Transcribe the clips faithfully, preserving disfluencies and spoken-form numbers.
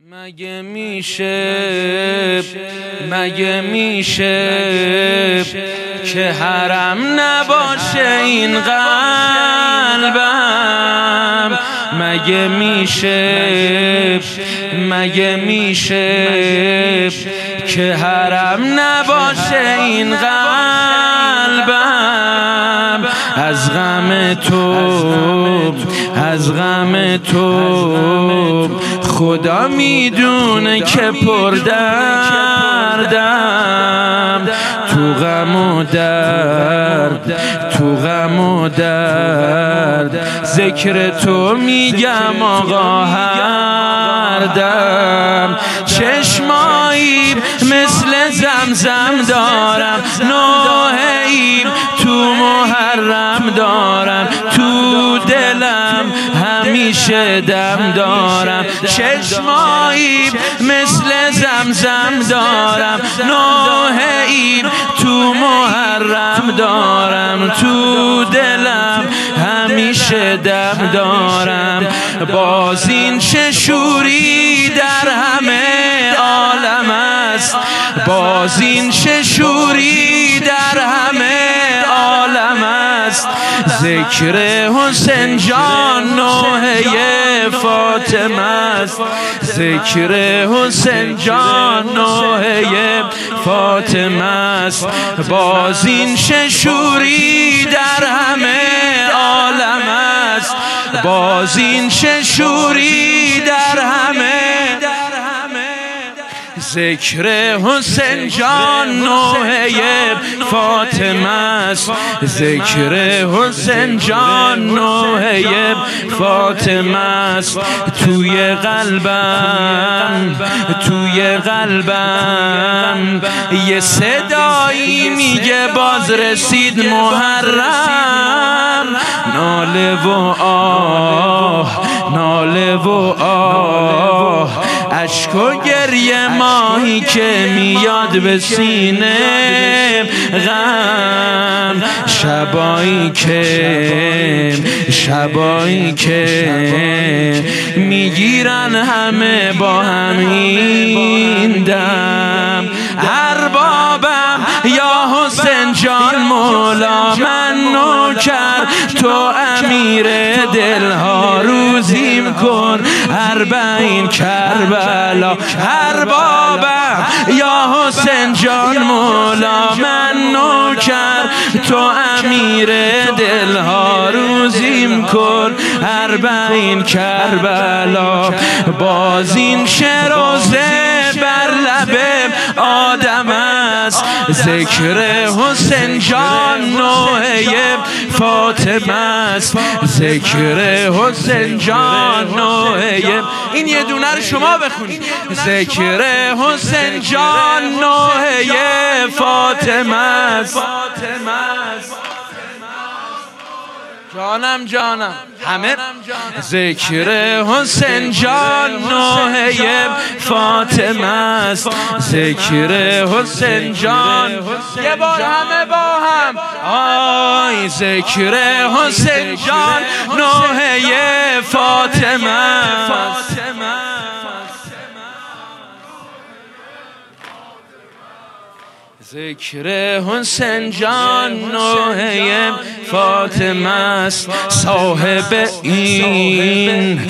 مگه میشه مگه میشه که حرم نباشه این قلبم؟ مگه میشه مگه میشه که حرم نباشه این قلبم؟ از غم تو از غم تو خدا میدونه که پر دردم. تو غم و درد تو غم و درد ذکر تو میگم آقا هر دم. چشمایی مثل زمزم دارم، نوحه‌ای تو محرم دارم، تو دلم همیشه دم دارم. چشمایی مثل زمزم دارم، نوحه‌ای تو محرم دارم، تو دلم همیشه دم دارم. باز این چه شوری در همه عالم است، باز این چه شوری در همه عالم است. ذکر حسین جان نوحه فاطمه است، ذکر حسین جان نوحه فاطمه است. باز این چه شوری در همه عالم است، باز این چه شوری در همه. ذکر حسین جان نوحه فاطمه است، ذکر حسین جان نوحه فاطمه است. توی قلبم توی قلبم یه صدایی میگه باز رسید محرم. ناله و آه ناله و آه، اشک و گریه ماهی که میاد به سینه غم. شبایی که شبایی که میگیرن همه با همین دم. اربابم یا حسین جان مولا، من نوکر تو امیر دلها، روزیم کن اربعین کربلا. اربابم یا حسین جان مولا، من نوکر تو امیر دلها، روزیم کن اربعین کربلا. باز این شروزه بر لب آدم است، ذکر حسین جان نوحه فاطمه است، ذکر حسین جان نوحه. این یه دونه رو شما بخونید. ذکر حسین جان نوحه فاطمه است. جانم جانم همه. ذکر حسین جان نوحه فاطمه است، ذکر حسین جان. یه بار همه با هم آی. ذکر حسین جان نوحه فاطمه است، ذکر حسین جان نوحه فاطمه است. صاحب این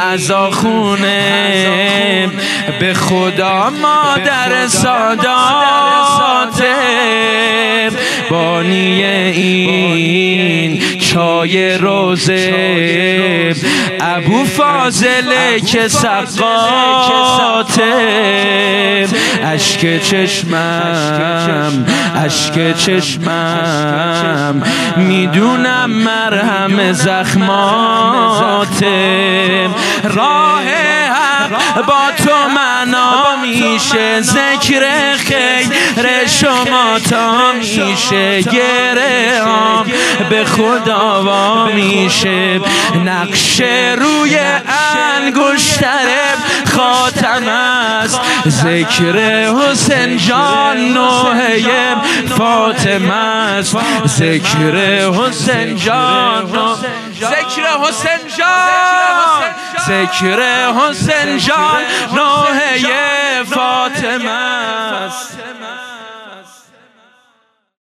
هزاخونه به خدا مادر سادات، بانی این چای روزه ابو فاضله که سقاطه. اشک چشمم اشک چشمم میدونم مرهم زخماته. راه حق با تو معنا میشه، ذکر خیر شما تا میشه. گره هم به خدا وا میشه، نقش روی انگشتر خاتم است. ذکر حسین جان نوحه فاطمه است، ذکر حسین جان. ذکر حسین جان ذکر حسین جان نوحه فاطمه است.